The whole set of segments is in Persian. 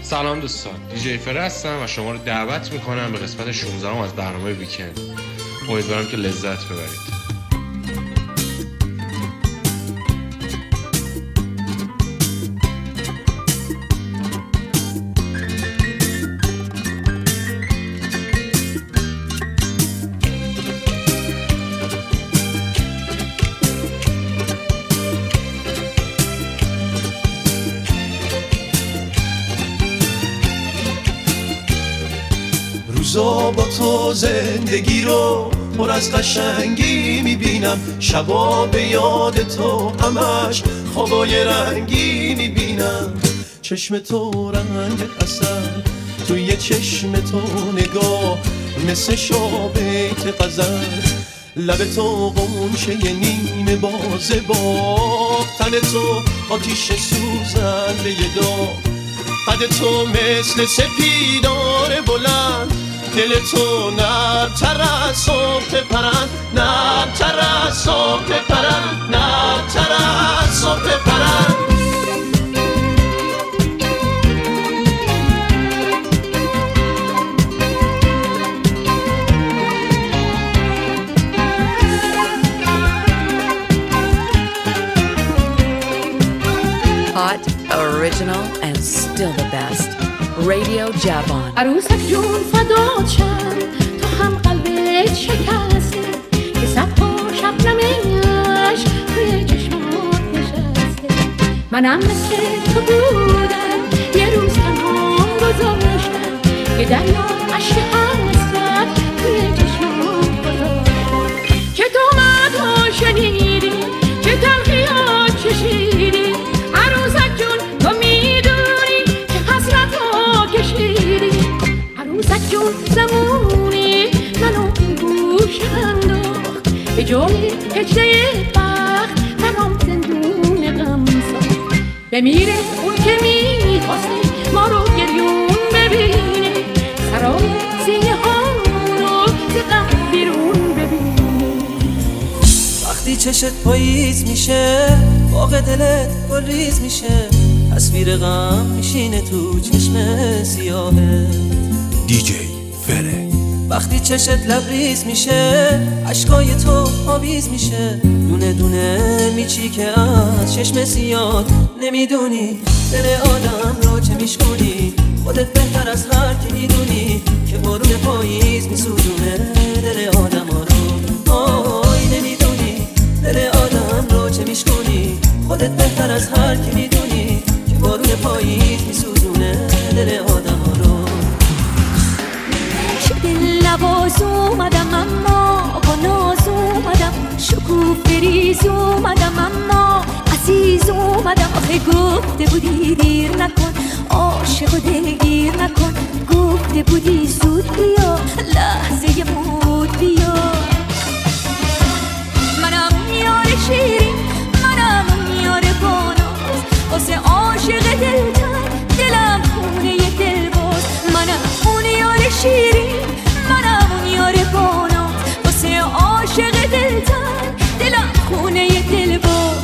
سلام دوستان، دیجی فره هستم و شما رو دعوت میکنم به قسمت 16 از برنامه ویکند. امیدوارم که لذت ببرید. روزا با تو زندگی رو پر از قشنگی میبینم، شبا به یاد تو همش خوابای رنگی میبینم. چشم تو رنگ اصل، توی چشم تو نگاه مثل شابیت غزل، لب تو قنچه نیمه بازه با تن تو آتیش سوزنده داغ، قد تو مثل سپیدار بلند، دل تو نرم‌تر از صبح پرند، نرم‌تر از صبح پرند، نرم‌تر از صبح پرند. Hot, original, and still the best. Radio Javon. عروسک جون فدات شم، تو هم قلبت شکسته که صدها شبنمش توی چشمات نشسته. منم مثل تو بودم، یه روز تنها گذاشتم که دریا عشق حسرت توی چشمات گذاشتم. که تو مدها شنیدی، که تلخیات چشیدی، عروسک جون تو میدونی که حسرت ها کشیدی. عروسک جون زمونی منو گوش انداخت، به جای هجده بخت برام زندون غم ساخت. بمیره اون که میخواسته ما رو گریون ببینه، سرای سینه ها رو ز غم بیرون ببینه. وقتی چشت پاییز میشه، باغ دلت گلریز میشه، تصویر غم میشینه تو چشم سیاهه. دیجی فره. وقتی چشت لبریز میشه، عشقای تو آویز میشه، دونه دونه میچی که از چشم سیاه نمیدونی دل آدم رو چه میشکنی. خودت بهتر از هر کی میدونی که بارون پاییز میسوزونه دل آدم ها رو. آی نمیدونی دل آدم رو چه میشکنی. خودت بهتر از هر کی میدونی که بارون پاییز میسوزونه دل آدم ها رو. دل نواز اومدم اما با ناز اومدم، شکوفه ریز اومدم اما عزیز اومدم. آخه گفته بودی دیر نکن، عاشق و دلگیر نکن، گفته بودی زود بیا، لحظه بود بیا. منم یار شیرین، منم یار باناز، واسه عاشق دلتن دلم خونه دل باز. منم اون یار شیرین، منم اون یار باناز، واسه عاشق دلتن دلم خونه دل باز.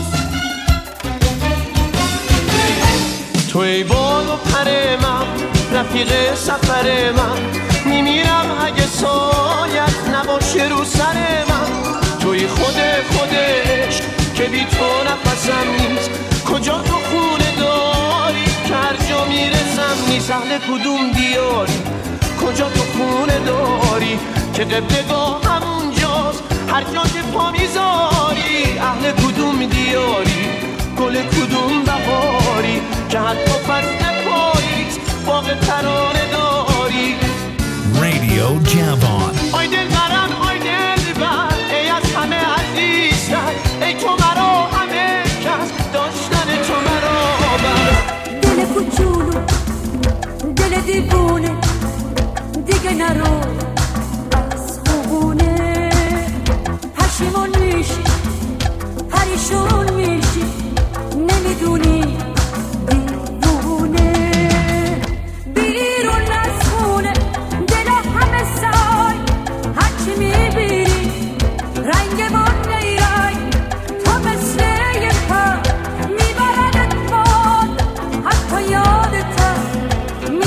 تو ای بال و پر من، رفیق سفر من، میمیرم اگه سایت نباشه رو سر من. توی خودش که بی تو نفسم نیست، کجا تو خونه داری که هر جا میرسم نیست. اهل کدوم دیاری، کجا تو خونه داری که قبلگاه همونجاست هر جا که پا میذاری. اهل کدوم دیاری، گل کدوم بهاری که حتی فصل پاییز باغ ترانه داری. Radio Javon. آی دل برم، آی دل بر، ای از همه عزیزتر، ای تو مرا همه کس، داشتن تو مرا بر. دل کوچولو، دل دیوونه، دیگه نرو از خوبونه. پشیمون میشی، پریشون میشی، نمیدونی دیوونه. بیرون از خونه دل همه سای، هرچی میبینی رنگ من نیرای. تو مثل یه پر میبردت باد، حتی یادتم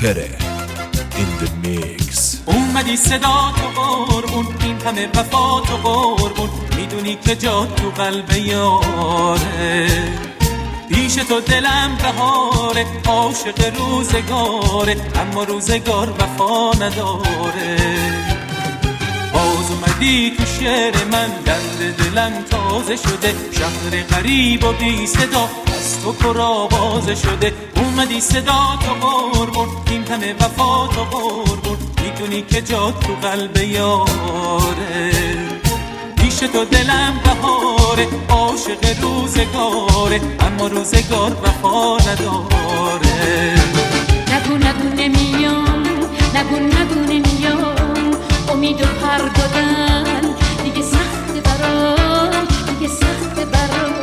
Fere in the mix. اومدی صدا تو قربون، این همه وفا تو قربون، میدونی که جا تو قلب یاره، پیش تو دلم بهاره، عاشق روزگاره، اما روزگار وفا نداره. باز اومدی تو شعر من، درد دلم تازه شده، شهر غریب و بی صدا از تو پر آوازه شده. اومدی صدا تو قربون، این همه وفا تو قربون، میدونی که جا تو قلب یاره، پیش تو دلم بهاره، عاشق روزگاره، اما روزگار وفا نداره. نگو نگو نمیام، نگو نگو نمیام، امیدو پر دادن دیگه سخت برام، دیگه سخت برام.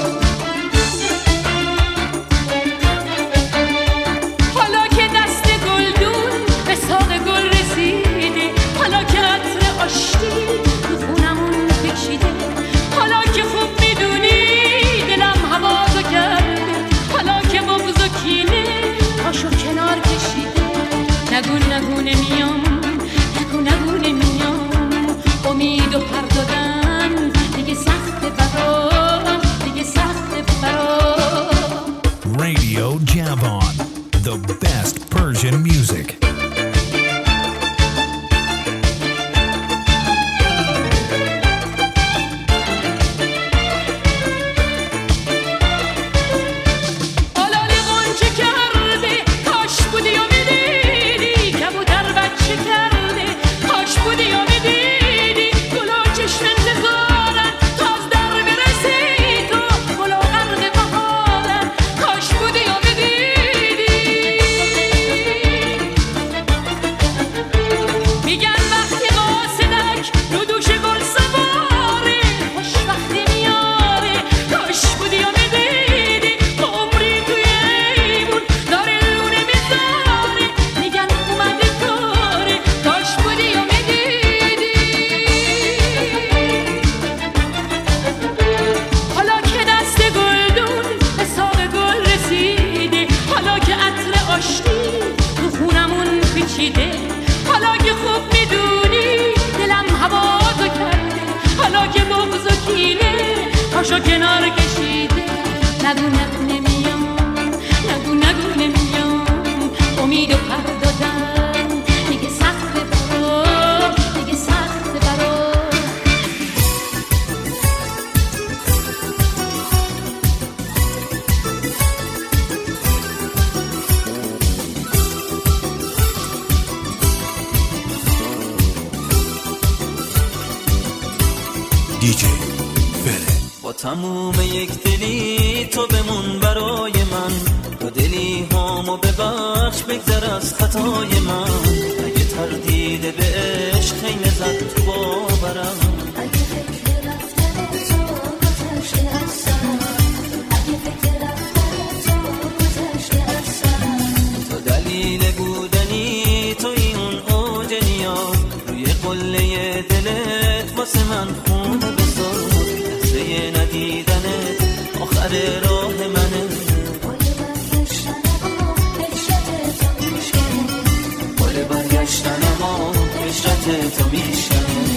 حالا که دست گلدون به ساق گل رسیده، حالا که عطر آشتی تو خونمون کشیده، حالا که خوب میدونی دلم هوازو کرده، حالا که بغض و کینه پاشو کنار کشیده. نگو نگو نمیام، نگو نگو نمیام، امیدو پر دادن دیگه سخت برام، دیگه سخت برام. Radio Javon, the best Persian music. پاشو کنار کشیده. نگو نگو نمیام، نگو نگو نمیام، امیدو پر دادن دیگه سخت برام، دیگه سخت برام. دیجی فره. با تموم یک دلی تو بمون برای من، تو دلی هامو ببخش بگذر از خطای من. اگه تردید به عشق خیمه زد تو باورم، اگه فکر رفتن تو گذشته از سرم، اگه فکر رفتن تو گذشته از سرم. تو دلیل بودنی توی اون اوج نیاز، روی قله دلت واسه من خونه بذار. لحظه ندیدنت آخر راه منه، گل برگشتن ما هجرت تو میشکنه، گل برگشتن ما هجرت تو میشکنه.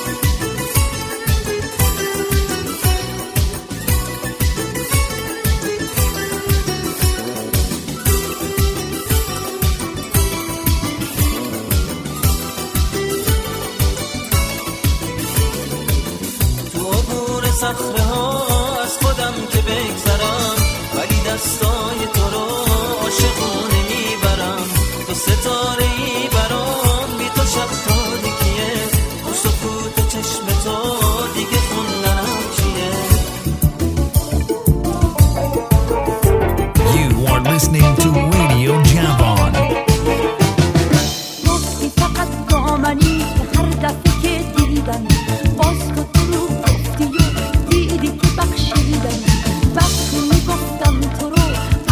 صخره ها از خودم که بگذرم، ولی دستای تو رو عاشقونه میبرم. تو ستاره ای برام، بی تو شب تاریکیه، تو سکوت چشم تو دیگه خوندنم چیه. You are listening to Radio Javon. گفتی فقط با منی که هر دفعه که دیدم باز تو دیدی که بخشیدم. وقتی میگفتم تو رو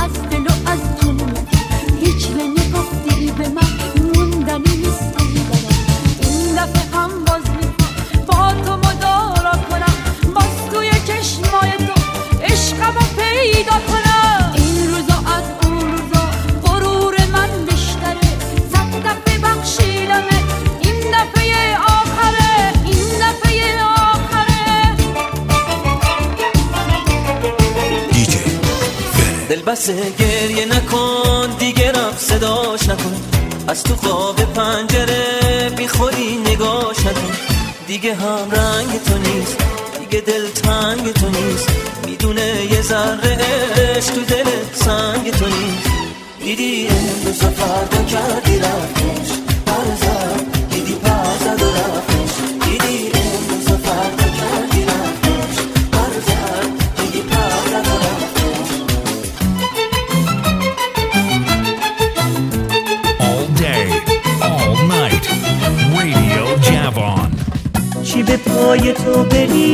دل بسه گریه نکن دیگه رفت صداش نکن از تو خواب پنجره بیخوری نگاش نکن دیگه هم رنگ تو نیست دیگه دل تنگ تو نیست میدونه یه ذره عشق تو دل سنگ تو نیست دیدی امروز فردا کردی رفتش برزد دیدی برزد و رفتش دیدی امروز فردا کردی رفتش برزد دیدی برزد و رفتش All day, all night, Radio Javon. چی به پای تو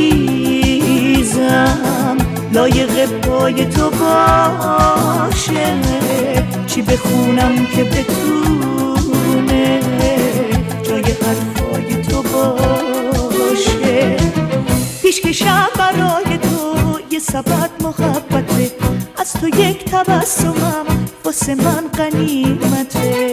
بریزم لایق پای تو باشه چی بخونم که بتونه جای حرفای تو باشه پیشکشم برای تو یه سبد محبته از تو یک تبسمم واسه من غنیمته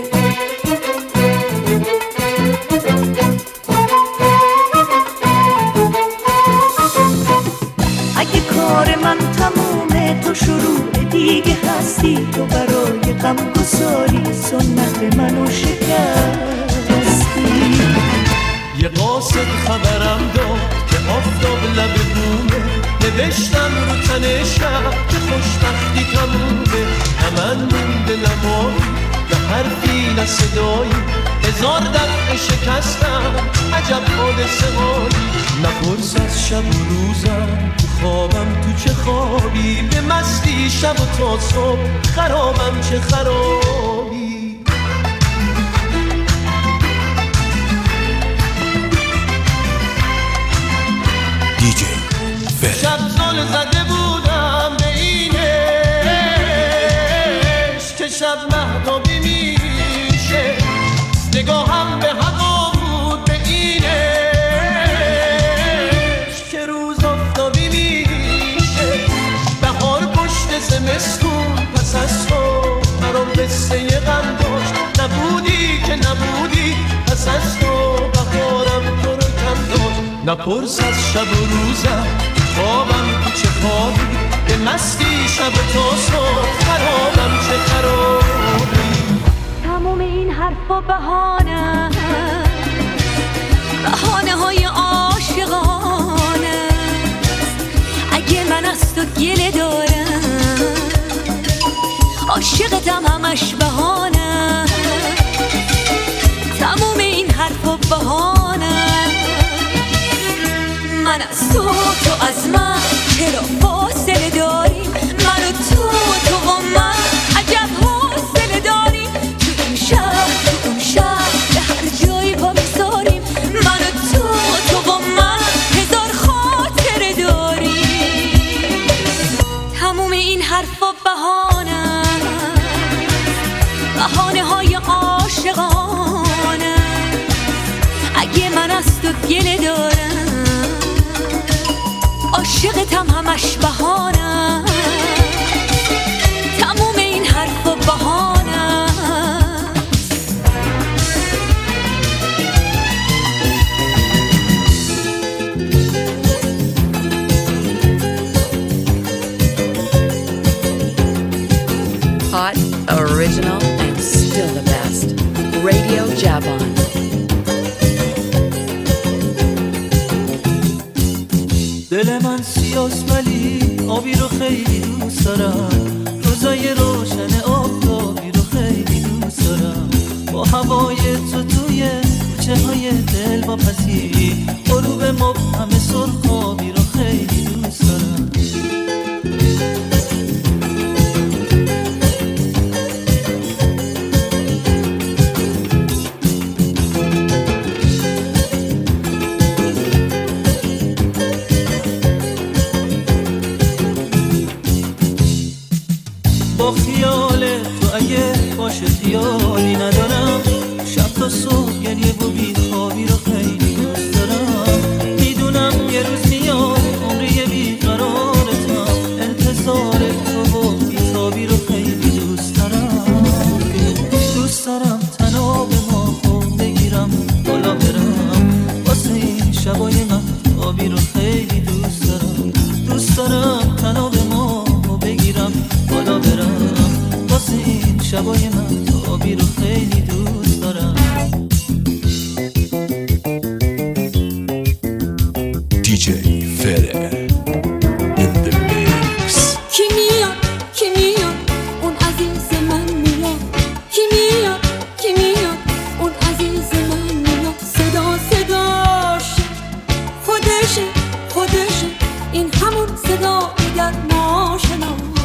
اگه کار من تمومه تو شروع دیگه هستی تو برای غم گساری سنت منو شکستی یه قاصد خبرم داد که آفتاب لب بومه نوشتم رو تن شب که خوشبختی تمومه نه من مونده نمایی نه حرفی نه صدایی هزار دفعه شکستم عجب حادثه هایی نپرس از شب و روزم تو خوابم تو چه خوابی به مستی شب و تا صبح خرابم چه خرابی شب زل زده بودم به اینش که شب مهتابی میشه نگاهم به هوا بود به اینش که روز آفتابی میشه بهار پشت زمستون پس از تو برام قصه غم داشت نبودی که نبودی پس از تو بهارم تو رو کم داشت نپرس از شب و روزم خوابم تو چه خوابی به مستی شب تا صبح خرابم چه خرابی تموم این حرفا بهانه های عاشقانه اگه من از تو گله دارم عاشقتم همش بهانه تموم این حرفا بهانه من از تو از من چرا فاصله داریم من و تو و من عجب حاصله داریم تو این شهر به هر جایی با میذاریم من و تو و من هزار خاطره داریم تموم این حرفا بهانه های عاشقانه اگه من از تو گله دارم عاشقتم همش بهانه تموم این حرف و بهانه Hot, original, and still the best. Radio Javon. دل من سیاست ولی آبی رو خیلی دوست دارم روزای روشن آفتابی رو خیلی دوست دارم با هوای تو توی کوچه های دل با پسی غروب مبهم سرخابی رو خیلی دوست دارم با خیال تو اگه باشه خیالی ندارم شب تا صبح گریه و بیخوابی رو خیلی دوست دارم میدونم یه روز میاد شبای من تابی رو خیلی دوست دارم. DJ Fede in the mix. کی میاد اون عزیز من میاد. کی میاد اون عزیز من میاد. صداشه خودشه این همون صدا گرماشه.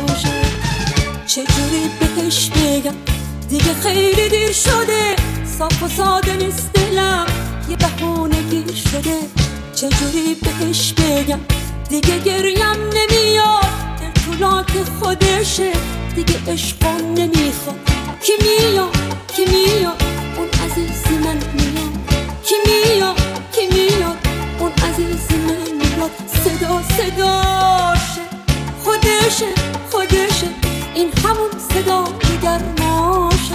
چجوری بهش بگم دیگه خیلی دیر شده. صاف و ساده نیست دلم یه بهونه گیر شده. چجوری بهش بگم دیگه گریم نمیاد. دل طولات خودشه دیگه عشقا نمیخواد. کی میاد اون عزیز من میاد. کی میاد اون عزیز من میاد. صداشه خودشه این همون صدا گرماشه.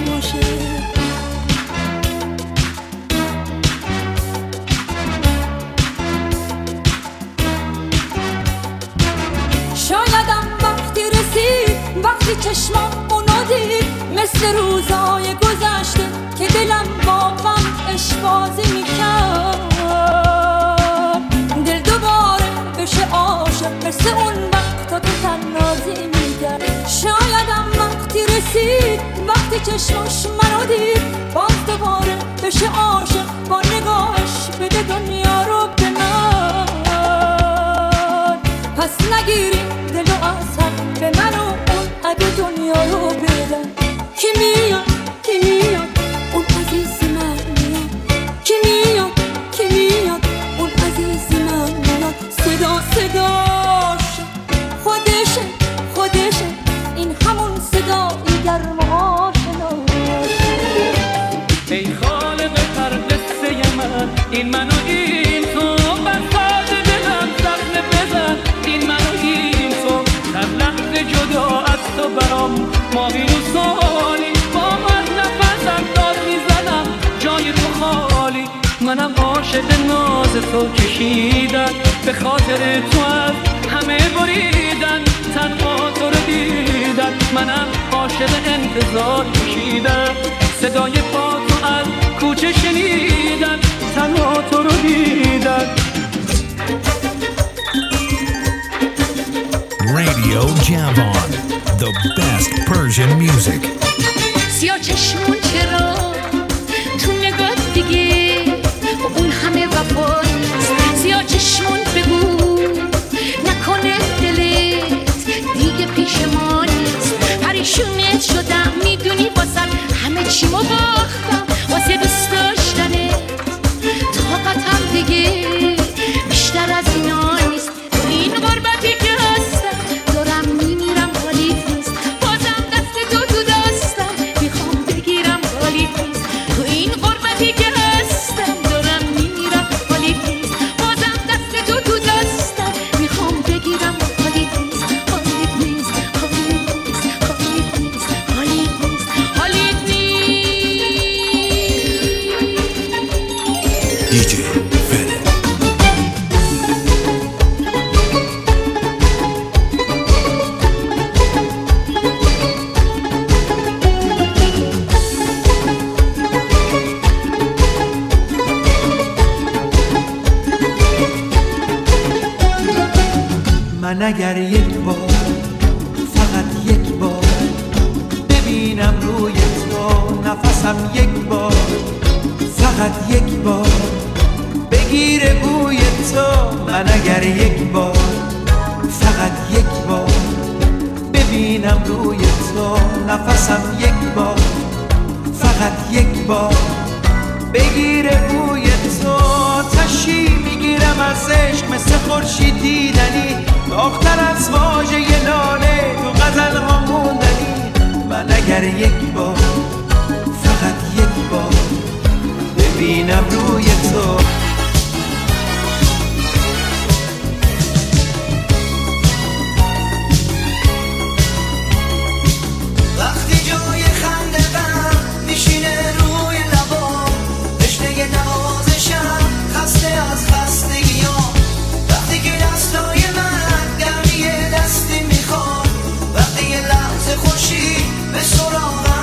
شایدم وقتی رسید وقتی چشمام اونو دید مثل روزای گذشته که دلم با غم عشق‌بازی میکرد. دل دوباره بشه عاشق مثل اون وقتا که تنازی میکرد. شایدم وقتی رسید وقتی چشماش منو دید باز دوباره بشه عاشق با نگاهش بده دنیا رو به من. پس نگیریم دل و اصلا به من و اون اگه دنیا رو بدن. کی میاد اون عزیز من میاد. کی میاد اون عزیز من میاد. صداشه خودشه این همون صدای گرماشه. ای خالق هر قصه من این منو این تو بساط دلم زخم بزن. این منو این تو در لحظه جدا از تو برام ماهی و سالی با من نفسم داد میزنم جای تو خالی. منم عاشق ناز تو کشیدن به خاطر تو از همه بریدن. تنها تو رو دیدن منم عاشق انتظار کشیدن. صدای پا تو از کوچه شنیدن تنها تو رو دیدن. Radio Javon, the best Persian music. سیاه چشمون چرا تو نگاه دیگه اون همه وفا نیست. سیاه چشمون بگو نکنه دلت دیگه پیش ما نیست. پریشونت شدم میدونی واسم همه چیمو باختم واسه دوست داشتنت. طاقتم دیگه بیشتر از اینا نیست. این غربتی که هستم دارم میمیرم حالیت نیست. بازم دست تو دستم میخوام بگیرم حالیت نیست. تو این غربتی که هستم دارم میمیرم حالیت نیست. بازم دست تو دستم میخوام بگیرم حالیت نیست. حالیت نیست حالیت نیست حالیت نیست حالیت نیست. DJ Fede. من اگر یک بار فقط یک بار ببینم روی تو نفسم یک بار فقط یک بار بگیره بوی تو. من اگر یک بار فقط یک بار ببینم روی تو نفسم یک بار فقط یک بار بگیره بوی تو. تشی میگیرم از عشق مثل خورشید دیدنی. آختر از واژه لاله تو غزل ها موندنی. من اگر یک بار فقط یک بار ببینم روی تو. وقتی جای خنده غم میشینه روی لبام تشنه نوازشم خسته از خستگیام. وقتی که دستای من گرمی دستی میخواد وقتی یه لحظه خوشی به سراغم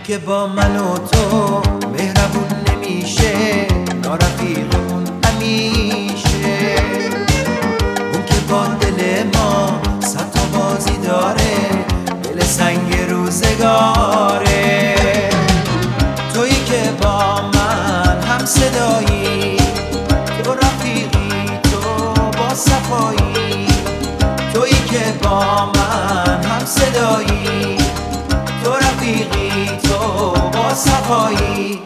که با من و تو مهربون نمیشه، نارفیقمون همیشه. اون که با دل ما صد تا بازی داره، دل سنگ روزگاره. تویی که با من هم صدایی، تو رفیقی تو با صفایی. تویی که با من هم صدایی، تو رفیقی تو با صفایی.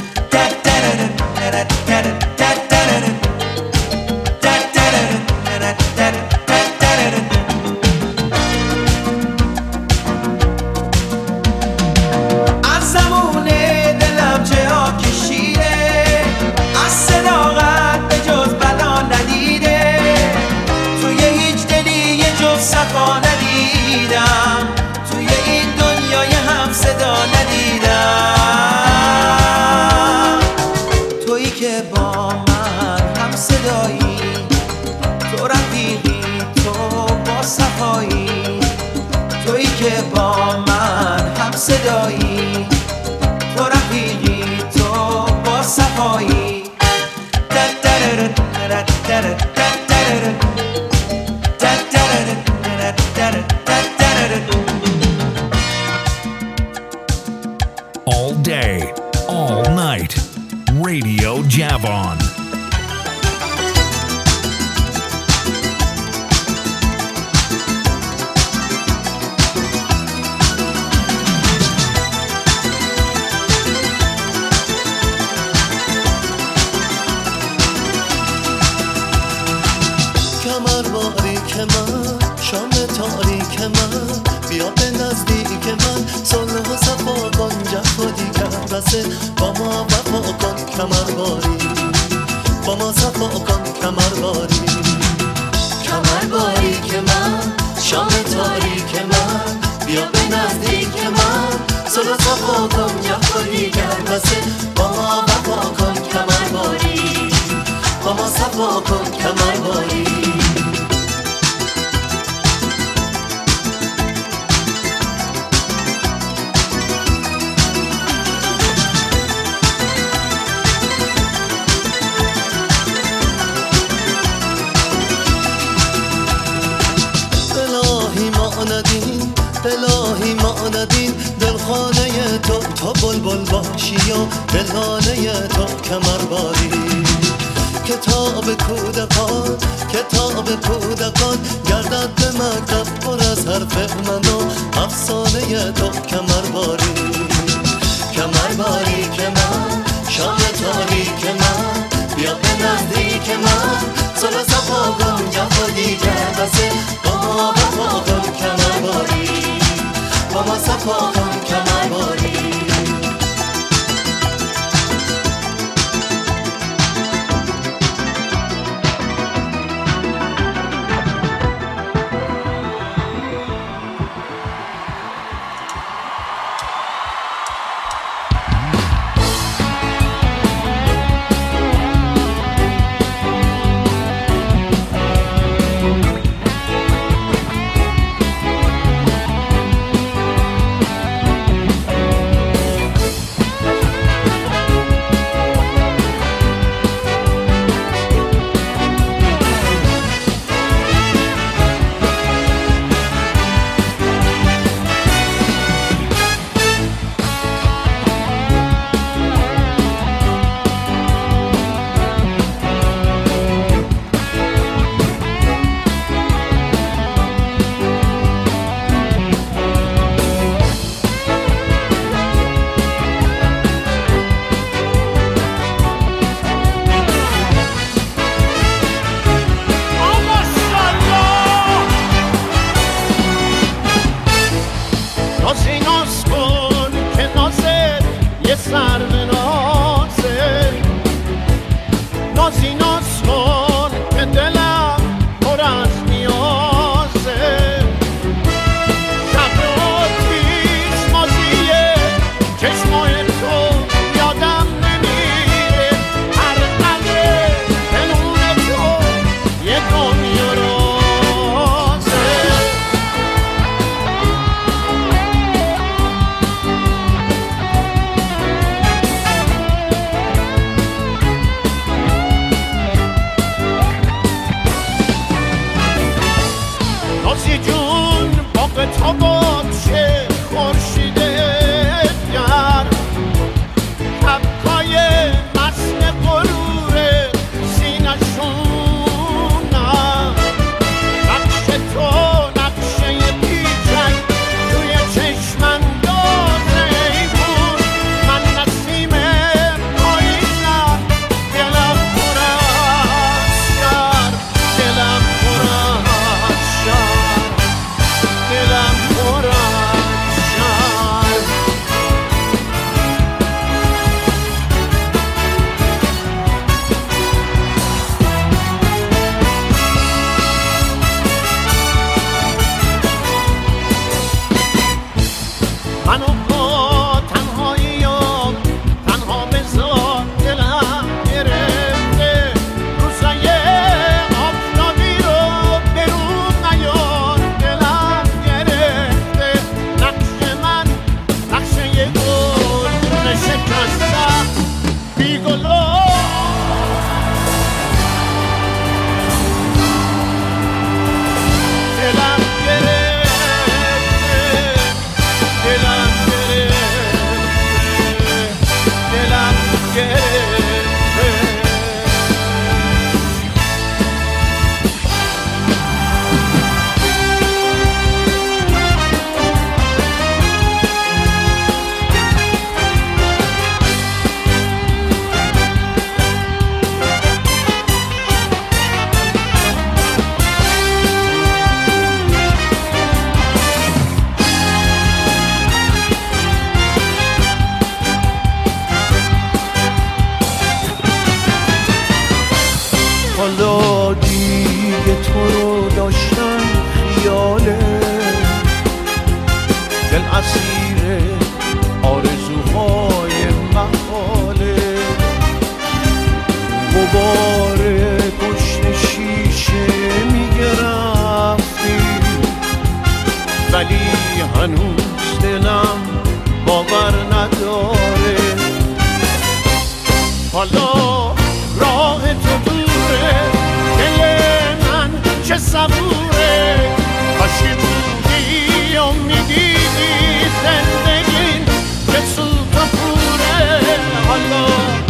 از زمون دلم چه ها کشیده، از صداقت به جز بلا ندیده. توی هیچ دلی یه جز صفا ندیدم، توی این دنیای هم صدا ندیدم. تویی که با من هم صدایی، تو رفیقی تو با صفایی. تویی که با من هم صدایی، تو رفیقی تو با صفایی. All day, all night. Radio Javon. کمر باریک من، شام تاریک من، بیا به نزدیک من، صلح و صفا کن، جفا دیگر بسه، با ما وفا کن کمر باری، با ما صفا کن کمر باری. کمر باریک من، شام تاریک من، بیا به نزدیک من، صلح و صفا کن، جفا دیگر بسه، با ما وفا کن کمر باری، با ما صفا کن کمر باری. الهی ما ندیم دلخانه تو، تا بلبل باشی و دلانه تو کمر باری. کتاب کودکان، کتاب کودکان، گردد به مکتب پر از حرف من و افسانه تو کمر باری. کمر باری که من، شام تاریک من، بیا به نزدیک من، صلح صفا کن جفا دیگر بسه، با ما وفا کن کمر باری، با ما صفا کن کمر باری. تو رو داشتن خیاله، دل اسیر آرزوهای محاله، غبار گشن شیشه میگرفتی ولی هنوز دلم باور نداره. حالا راه تو دوره، دل من چه صبوره، کاشی بودی و میدیدی زندگی که سوت و پوره. حالا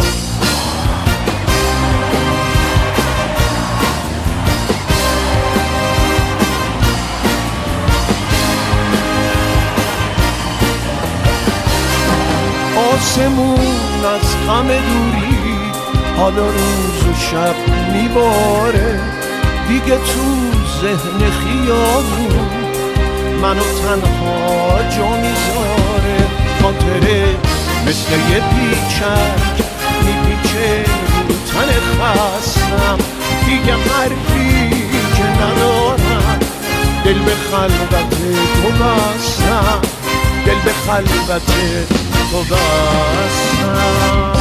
آسمون از غم دوری حالا روز و شب میباره، دیگه تو ذهن خیابون منو تنها جا میذاره. خاطره مثل یه پیچک میپیچه رو تن خستم، دیگه حرفی که ندارم، دل به خلوت تو بستم، دل به خلوت تو بستم.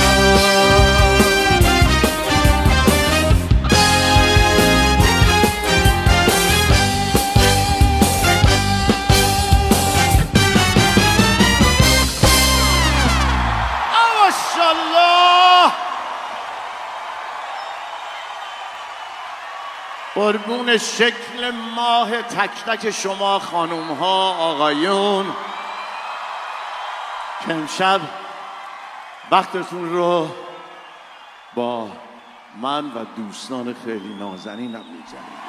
قربون شکل ماه تک تک شما خانوم ها آقایون که امشب وقتتون رو با من و دوستان خیلی نازنینم می‌گذرونید.